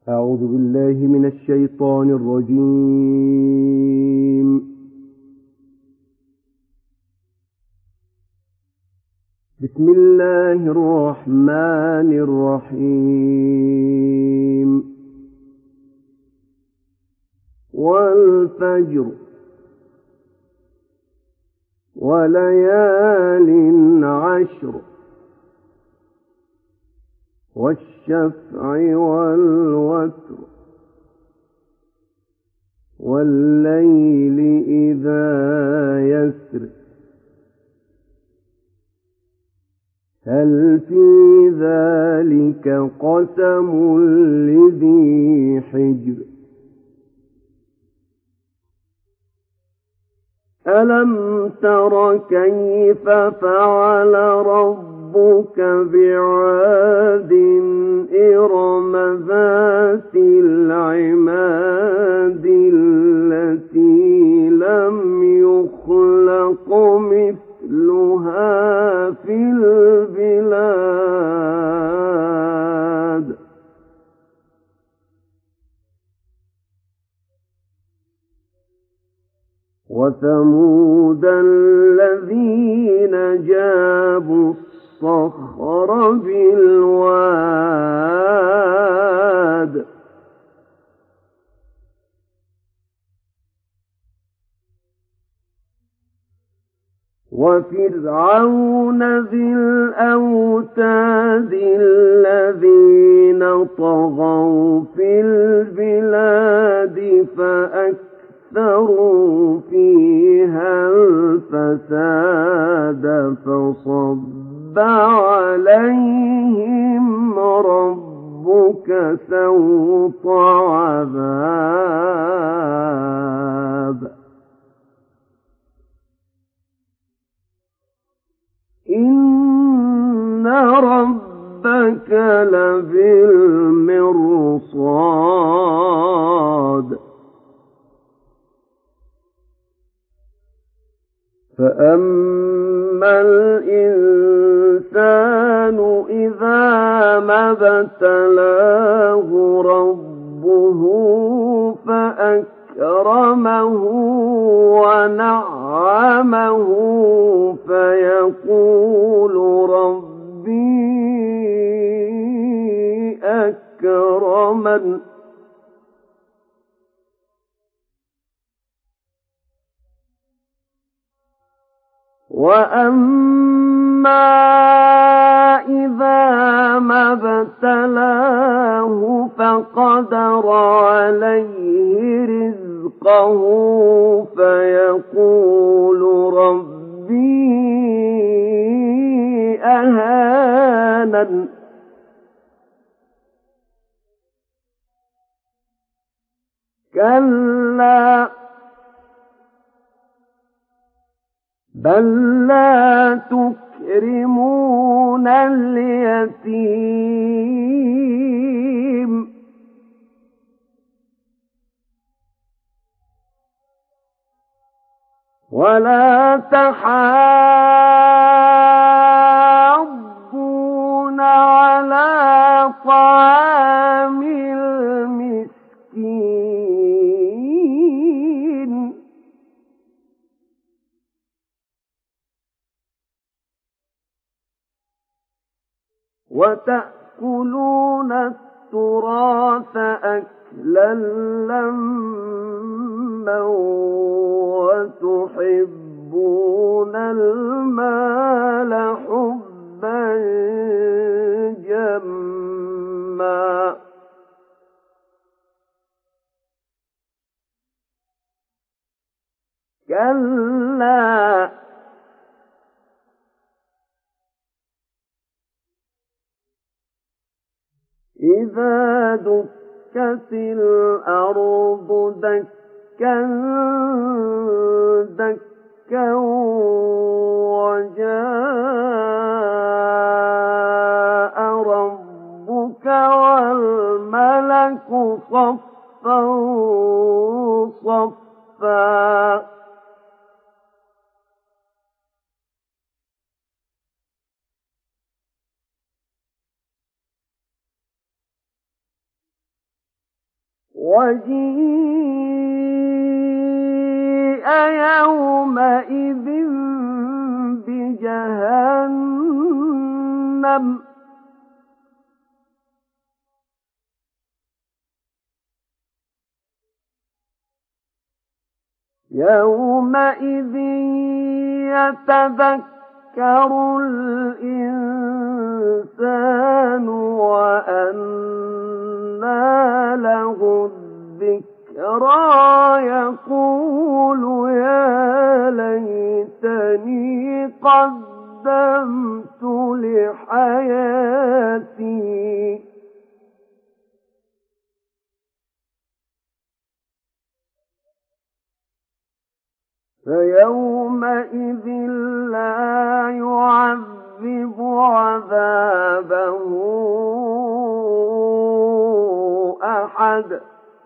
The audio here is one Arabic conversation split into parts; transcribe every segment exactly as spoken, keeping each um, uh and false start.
أعوذ بالله من الشيطان الرجيم. بسم الله الرحمن الرحيم. والفجر وليال عشر والشفع والوتر والليل إذا يسر هل في ذلك قسم لذي حجر ألم تر كيف فعل ربك بعاد إرم ذات العماد التي لم يخلق مثلها في البلاد وثمود الذين جابوا الصخر بالواد وفرعون ذي الأوتاد الذين طغوا في البلاد فأكثروا أكثروا فيها الفساد فصب عليهم ربك سوط عذاب إن ربك لبالمرصاد فأما الإنسان إذا ما ابتلاه ربه فأكرمه ونعمه فيقول ربي أكرمن وأما إذا ما ابتلاه فقدر عليه رزقه فيقول ربي أهانن كلا بل لا تكرمون اليتيم ولا تحاضون على طعام المسكين وتأكلون التراث أكلا لما وتحبون المال حبا جما كلا إذا دكت الأرض دكا دكا وجاء ربك والملك صفا صفا وجيء يومئذ بجهنم يومئذ يتذكر الإنسان وأنى له الذكرى يقول يا ليتني قدمت لحياتي فيومئذ لا يعذب عذابه أحد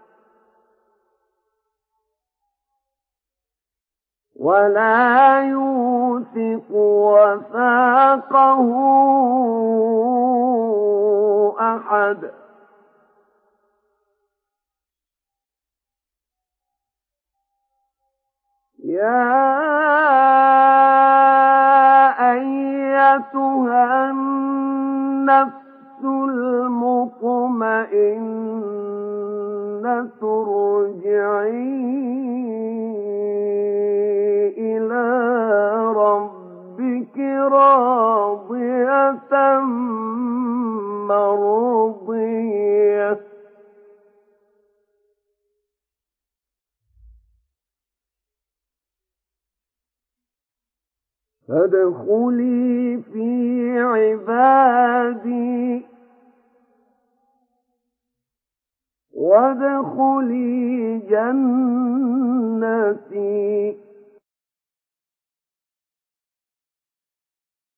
ولا يوثق وثاقه أحد يا أيتها النفس المطمئنة ارجعي إلى ربك راضية مرضية فادخلي في عبادي وادخلي جنتي